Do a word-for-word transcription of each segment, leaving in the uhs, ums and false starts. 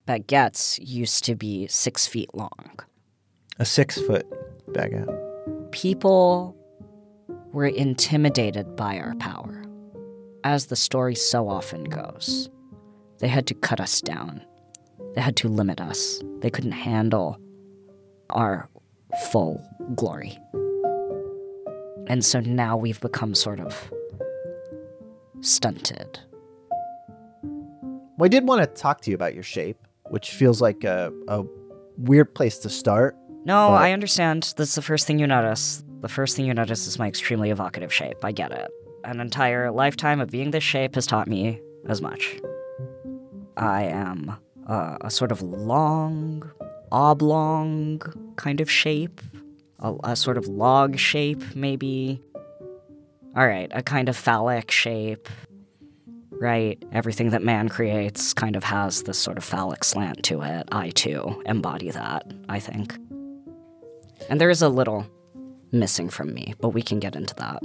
baguettes used to be six feet long. A six-foot baguette. People were intimidated by our power. As the story so often goes, they had to cut us down. They had to limit us. They couldn't handle our full glory. And so now we've become sort of stunted. Well, I did want to talk to you about your shape, which feels like a, a weird place to start. No, but... I understand. That's the first thing you notice. The first thing you notice is my extremely evocative shape. I get it. An entire lifetime of being this shape has taught me as much. I am uh, a sort of long, oblong kind of shape. A, a sort of log shape, maybe. All right, a kind of phallic shape. Right? Everything that man creates kind of has this sort of phallic slant to it. I, too, embody that, I think. And there is a little missing from me, but we can get into that.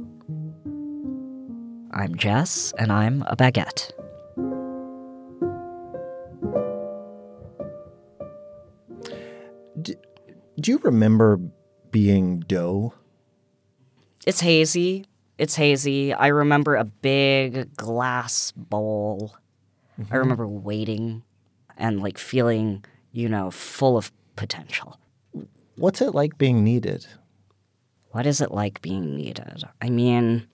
I'm Jess, and I'm a baguette. Do, do you remember being dough? It's hazy. It's hazy. I remember a big glass bowl. Mm-hmm. I remember waiting and, like, feeling, you know, full of potential. What's it like being needed? What is it like being needed? I mean,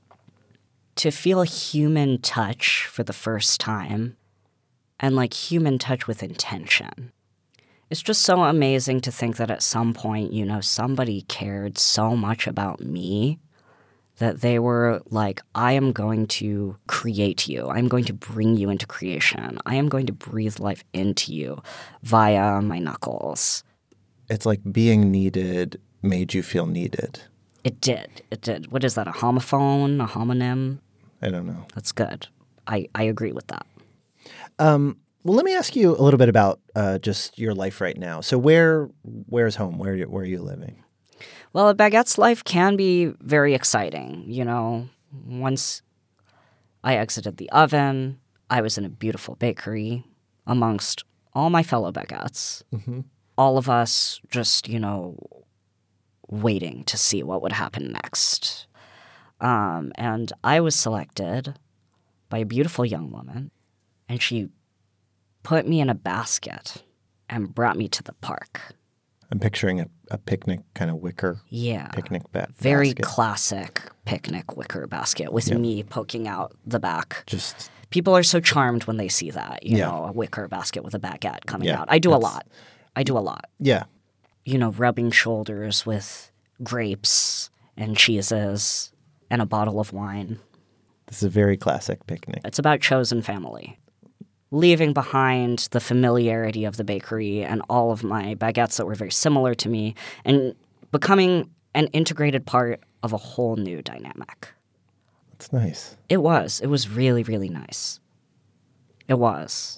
to feel human touch for the first time, and, like, human touch with intention. It's just so amazing to think that at some point, you know, somebody cared so much about me that they were like, I am going to create you. I'm going to bring you into creation. I am going to breathe life into you via my knuckles. It's like being needed made you feel needed. It did. It did. What is that, a homophone, a homonym? I don't know. That's good. I, I agree with that. Um, well, let me ask you a little bit about uh, just your life right now. So where where's home? Where, where are you living? Well, a baguette's life can be very exciting. You know, once I exited the oven, I was in a beautiful bakery amongst all my fellow baguettes. Mm-hmm. All of us just, you know, waiting to see what would happen next. Um, and I was selected by a beautiful young woman, and she put me in a basket and brought me to the park. I'm picturing a, a picnic kind of wicker yeah, picnic ba- very basket. classic picnic wicker basket with yep. me poking out the back. Just People are so charmed when they see that, you yeah. know, a wicker basket with a baguette coming yeah, out. I do a lot. I do a lot. Yeah. You know, rubbing shoulders with grapes and cheeses and a bottle of wine. This is a very classic picnic. It's about chosen family. Leaving behind the familiarity of the bakery and all of my baguettes that were very similar to me and becoming an integrated part of a whole new dynamic. That's nice. It was. It was really, really nice. It was.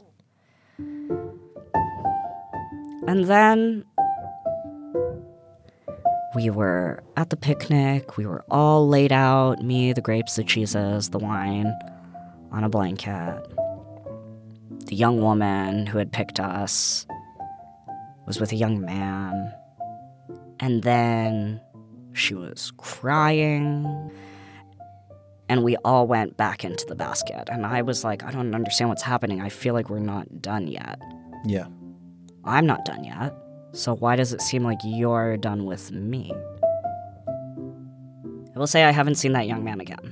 And then we were at the picnic. We were all laid out, me, the grapes, the cheeses, the wine, on a blanket. The young woman who had picked us was with a young man. And then she was crying. And we all went back into the basket. And I was like, I don't understand what's happening. I feel like we're not done yet. Yeah. I'm not done yet. So why does it seem like you're done with me? I will say I haven't seen that young man again.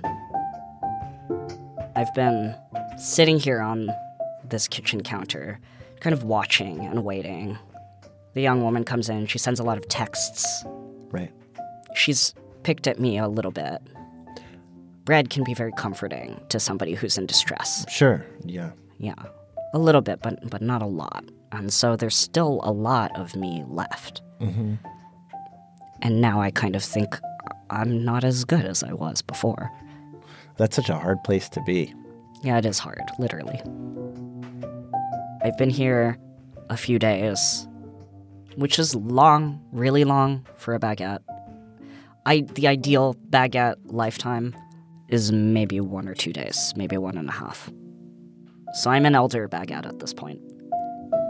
I've been sitting here on this kitchen counter, kind of watching and waiting. The young woman comes in. She sends a lot of texts. Right. She's picked at me a little bit. Bread can be very comforting to somebody who's in distress. Sure, yeah. Yeah, a little bit, but but not a lot. And so there's still a lot of me left. Mm-hmm. And now I kind of think I'm not as good as I was before. That's such a hard place to be. Yeah, it is hard, literally. I've been here a few days, which is long, really long for a baguette. I the ideal baguette lifetime is maybe one or two days, maybe one and a half. So I'm an elder baguette at this point.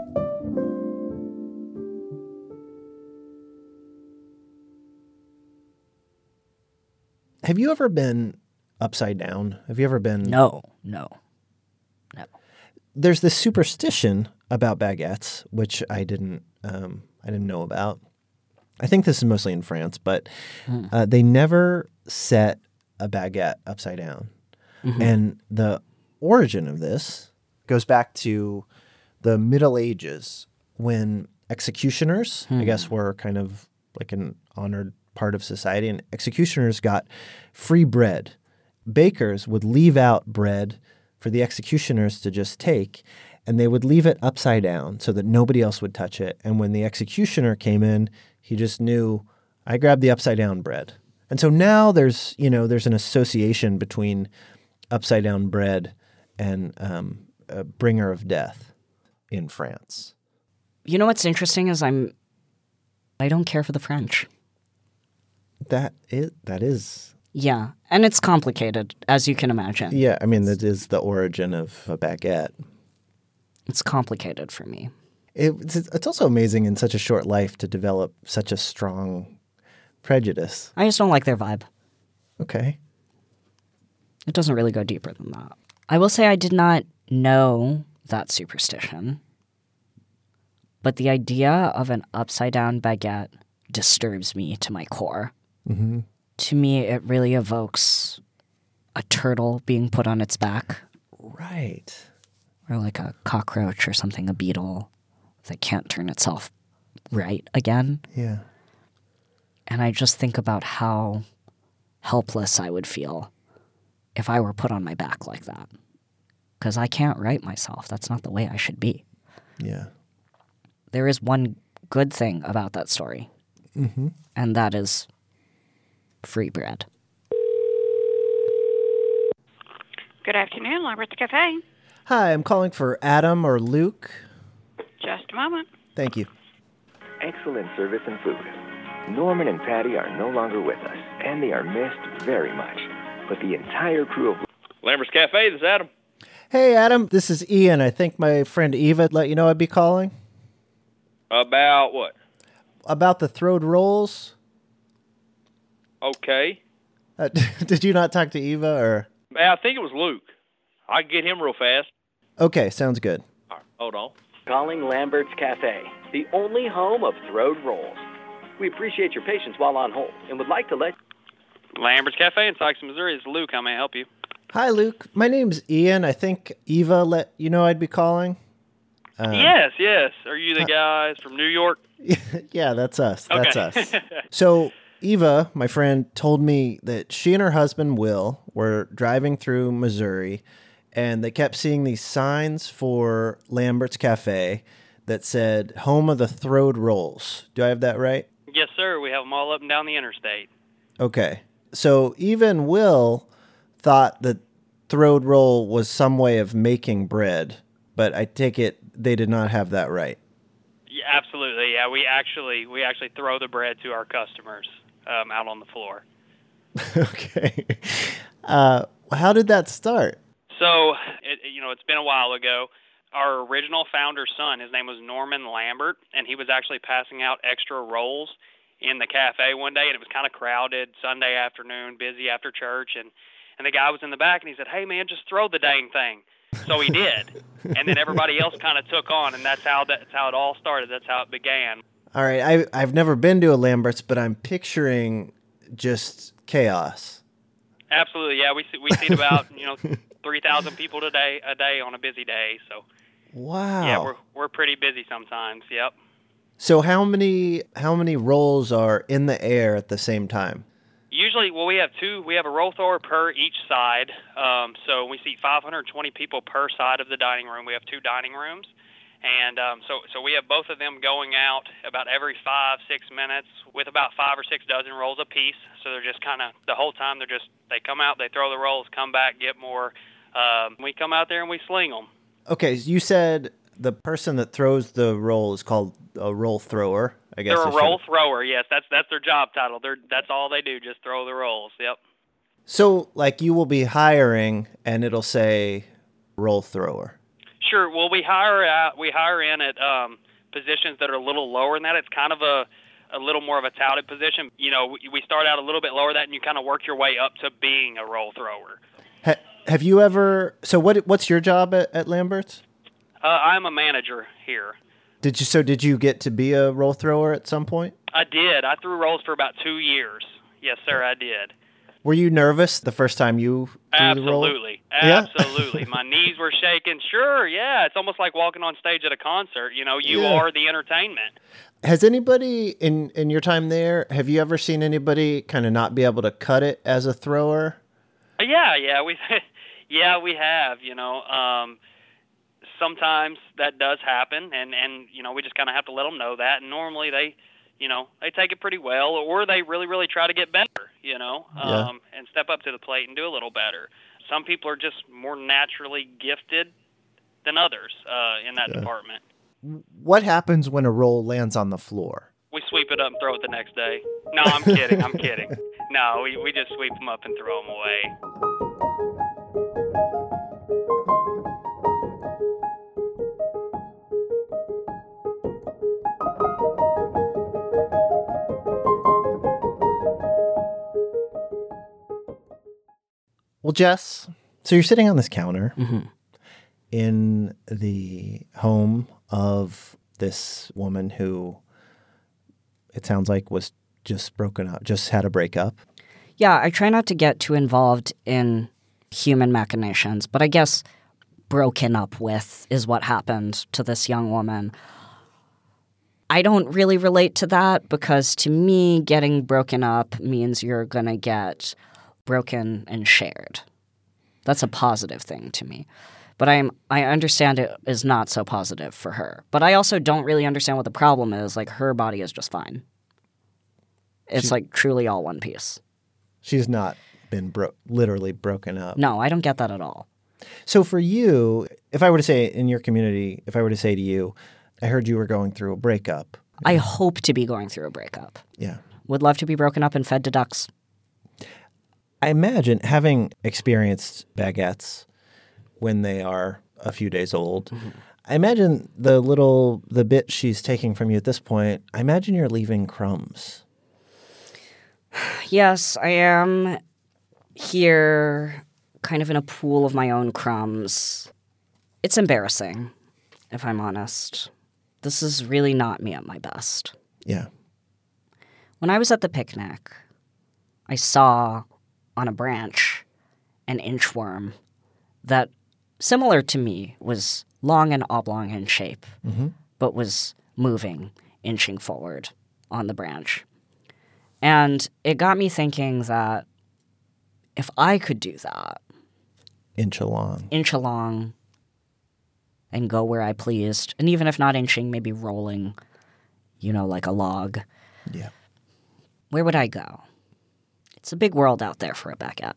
Have you ever been upside down? Have you ever been? No, no, no. There's this superstition about baguettes, which I didn't, um, I didn't know about. I think this is mostly in France, but Mm. uh, they never set a baguette upside down. Mm-hmm. And the origin of this goes back to the Middle Ages when executioners, Hmm. I guess, were kind of like an honored part of society, and executioners got free bread. Bakers would leave out bread for the executioners to just take, and they would leave it upside down so that nobody else would touch it. And when the executioner came in, he just knew, I grabbed the upside down bread. And so now there's, you know, there's an association between upside down bread and um, a bringer of death in France. You know what's interesting is I'm, I don't care for the French. That is, that is, Yeah, and it's complicated, as you can imagine. yeah, I mean, that is the origin of a baguette. It's complicated for me. It, it's, it's also amazing in such a short life to develop such a strong prejudice. I just don't like their vibe. Okay. It doesn't really go deeper than that. I will say I did not know that superstition, but the idea of an upside-down baguette disturbs me to my core. Mm-hmm. To me, it really evokes a turtle being put on its back, Right. or like a cockroach or something, a beetle that can't turn itself right again. Yeah. And I just think about how helpless I would feel if I were put on my back like that. Because I can't right myself. That's not the way I should be. Yeah. There is one good thing about that story, Mm-hmm. and that is free bread. Good afternoon, Lambert's Cafe. Hi, I'm calling for Adam or Luke. Just a moment. Thank you. Excellent service and food. Norman and Patty are no longer with us, and they are missed very much. But the entire crew of Lambert's Cafe, this is Adam. Hey, Adam, this is Ian. I think my friend Eva let you know I'd be calling About what? about the throwed rolls. Okay. Uh, did you not talk to Eva or? I think it was Luke. I can get him real fast. Okay, sounds good. All right, hold on. Calling Lambert's Cafe, the only home of throwed rolls. We appreciate your patience while on hold and would like to let... Lambert's Cafe in Sykes, Missouri. This is Luke. How may I help you? Hi, Luke. My name's Ian. I think Eva let you know I'd be calling. Uh, yes, yes. Are you the guys from New York? Yeah, that's us. That's Okay. us. So Eva, my friend, told me that she and her husband, Will, were driving through Missouri, and they kept seeing these signs for Lambert's Cafe that said, home of the throwed rolls. Do I have that right? Yes, sir. We have them all up and down the interstate. Okay. So Eva and Will thought that throwed roll was some way of making bread, but I take it they did not have that right. Yeah, absolutely. Yeah, we actually we actually throw the bread to our customers um, out on the floor. Okay. Uh, how did that start? So, it, you know, it's been a while ago. Our original founder's son, his name was Norman Lambert, and he was actually passing out extra rolls in the cafe one day, and it was kind of crowded, Sunday afternoon, busy after church, and, and the guy was in the back, and he said, hey, man, just throw the dang thing. So he did, and then everybody else kind of took on, and that's how, that, that's how it all started. That's how it began. All right. I, I've never been to a Lambert's, but I'm picturing just chaos. Absolutely, yeah. We see, we see about, you know, three thousand people today a day on a busy day, so... Wow. Yeah, we're we're pretty busy sometimes. Yep. So how many how many rolls are in the air at the same time? Usually, well, we have two. We have a roll thrower per each side. Um, so we seat five hundred twenty people per side of the dining room. We have two dining rooms, and um, so so we have both of them going out about every five six minutes with about five or six dozen rolls apiece. So they're just kind of the whole time. They're just they come out, they throw the rolls, come back, get more. Um, we come out there and we sling them. Okay, so you said the person that throws the roll is called a roll thrower. I guess They're I a should- roll thrower. Yes, that's that's their job title. They're that's all they do, just throw the rolls. Yep. So, like, you will be hiring, and it'll say roll thrower. Sure. Well, we hire out. We hire in at um, positions that are a little lower than that. It's kind of a a little more of a touted position. You know, we, we start out a little bit lower than that, and you kind of work your way up to being a roll thrower. Ha- have you ever? So what? What's your job at, at Lambert's? Uh, I'm a manager here. Did you? So did you get to be a roll thrower at some point? I did. I threw rolls for about two years. Yes, sir, I did. Were you nervous the first time you threw the roll? Absolutely. Yeah? Absolutely. My knees were shaking. Sure, yeah. It's almost like walking on stage at a concert. You know, you Yeah. are the entertainment. Has anybody in, in your time there, have you ever seen anybody kind of not be able to cut it as a thrower? Uh, Yeah, yeah. We, yeah, we have, you know. Um, sometimes that does happen, and, and you know, we just kind of have to let them know that. And normally they, you know, they take it pretty well, or they really, really try to get better, you know, um, Yeah. and step up to the plate and do a little better. Some people are just more naturally gifted than others uh, in that Yeah. department. What happens when a roll lands on the floor? We sweep it up and throw it the next day. No, I'm kidding. I'm kidding. No, we, we just sweep them up and throw them away. Well, Jess, so you're sitting on this counter Mhm. in the home of this woman who it sounds like was just broken up, just had a breakup. Yeah, I try not to get too involved in human machinations, but I guess broken up with is what happened to this young woman. I don't really relate to that because to me, getting broken up means you're going to get broken and shared. That's a positive thing to me. But I'm I understand it is not so positive for her. But I also don't really understand what the problem is. Like, her body is just fine. It's She- like truly all one piece. She's not been bro- literally broken up. No, I don't get that at all. So for you, if I were to say in your community, if I were to say to you, I heard you were going through a breakup. I hope to be going through a breakup. Yeah. Would love to be broken up and fed to ducks. I imagine having experienced baguettes when they are a few days old, I imagine the little, the bit she's taking from you at this point, I imagine you're leaving crumbs. Yes, I am here kind of in a pool of my own crumbs. It's embarrassing, if I'm honest. This is really not me at my best. Yeah. When I was at the picnic, I saw on a branch an inchworm that, similar to me, was long and oblong in shape, Mm-hmm. but was moving, inching forward on the branch. And it got me thinking that if I could do that, Inch along. inch along and go where I pleased, and even if not inching, maybe rolling, you know, like a log, Yeah. where would I go? It's a big world out there for a baguette.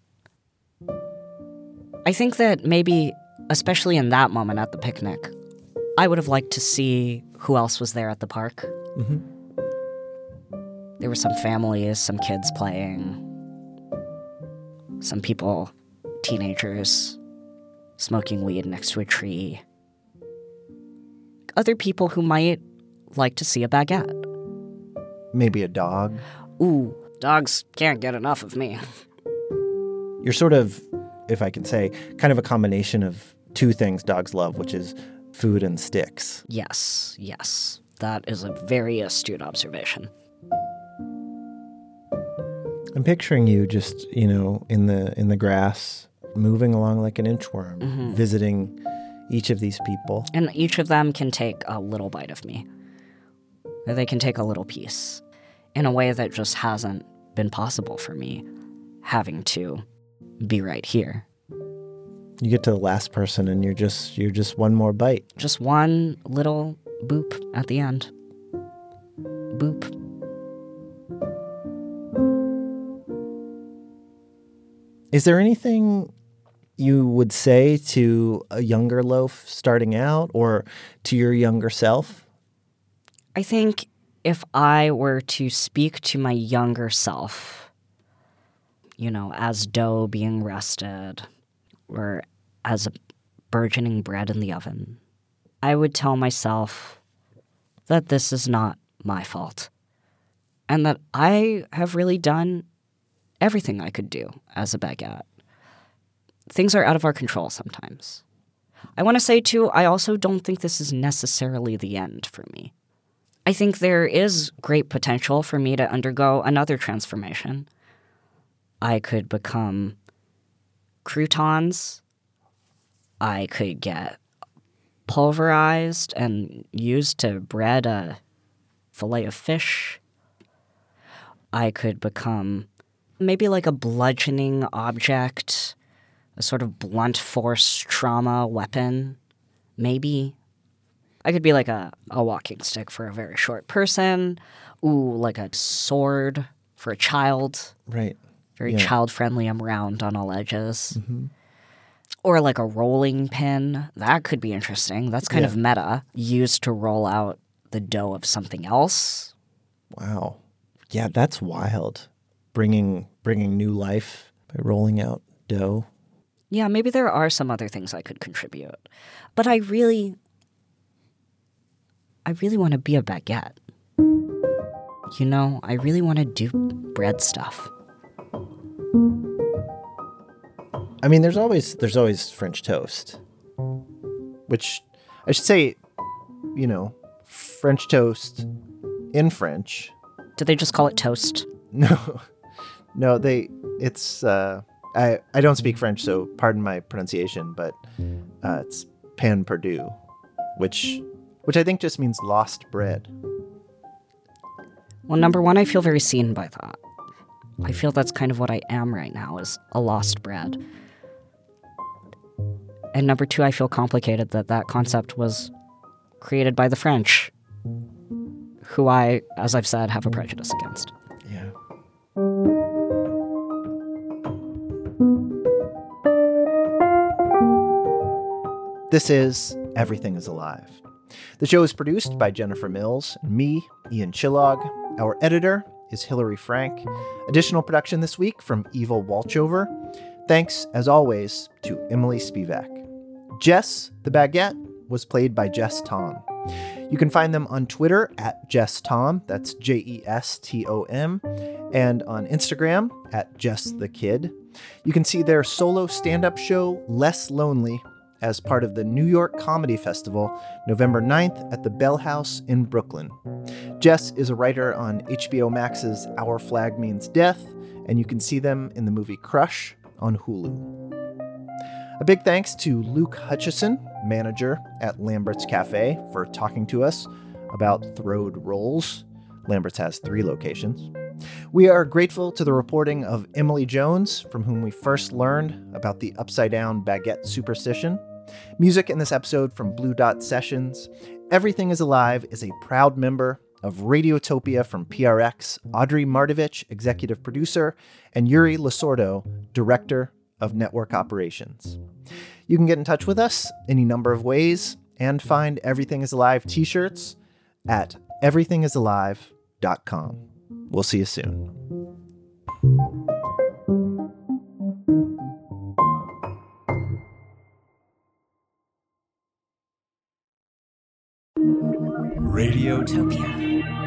I think that maybe, especially in that moment at the picnic, I would have liked to see who else was there at the park. Mm-hmm. There were some families, some kids playing, some people, teenagers, smoking weed next to a tree. Other people who might like to see a baguette. Maybe a dog. Ooh, dogs can't get enough of me. You're sort of, if I can say, kind of a combination of two things dogs love, which is food and sticks. Yes, yes. That is a very astute observation. I'm picturing you just, you know, in the in the grass, moving along like an inchworm, Mhm. visiting each of these people. And each of them can take a little bite of me. Or they can take a little piece in a way that just hasn't been possible for me, having to be right here. You get to the last person and you're just you're just one more bite. Just one little boop at the end. Boop. Is there anything you would say to a younger loaf starting out or to your younger self? I think if I were to speak to my younger self, you know, as dough being rested or as a burgeoning bread in the oven, I would tell myself that this is not my fault. and that I have really done everything I could do as a baguette. Things are out of our control sometimes. I want to say, too, I also don't think this is necessarily the end for me. I think there is great potential for me to undergo another transformation. I could become croutons. I could get pulverized and used to bread a fillet of fish. I could become maybe like a bludgeoning object, a sort of blunt force trauma weapon, maybe. I could be like a, a walking stick for a very short person. Ooh, like a sword for a child. Right. Very Yeah. child-friendly. I'm round on all edges. Mm-hmm. Or like a rolling pin. That could be interesting. That's kind Yeah. of meta. Used to roll out the dough of something else. Wow. Yeah, that's wild. Bringing bringing new life by rolling out dough. Yeah, maybe there are some other things I could contribute. But I really, I really want to be a baguette. You know, I really want to do bread stuff. I mean, there's always there's always French toast, which I should say, you know, French toast in French. Do they just call it toast? No, no, they. It's uh, I I don't speak French, so pardon my pronunciation, but uh, it's pain perdu, which which I think just means lost bread. Well, number one, I feel very seen by that. I feel that's kind of what I am right now, is a lost bread. And number two, I feel complicated that that concept was created by the French, who I, as I've said, have a prejudice against. Yeah. This is Everything is Alive. The show is produced by Jennifer Mills and me, Ian Chillog. Our editor is Hilary Frank. Additional production this week from Eva Walchover. Thanks, as always, to Emily Spivak. Jess, the baguette, was played by Jess Tom. You can find them on Twitter at Jess Tom, that's J E S T O M, and on Instagram at Jess the Kid. You can see their solo stand-up show, Less Lonely, as part of the New York Comedy Festival, November ninth at the Bell House in Brooklyn. Jess is a writer on H B O Max's Our Flag Means Death, and you can see them in the movie Crush on Hulu. A big thanks to Luke Hutchison, manager at Lambert's Cafe, for talking to us about throwed rolls. Lambert's has three locations. We are grateful to the reporting of Emily Jones, from whom we first learned about the upside-down baguette superstition. Music in this episode from Blue Dot Sessions. Everything is Alive is a proud member of Radiotopia from P R X, Audrey Mardovich, executive producer, and Yuri Lasordo, director of network operations. You can get in touch with us any number of ways and find Everything is Alive t-shirts at everything is alive dot com. We'll see you soon. Radiotopia.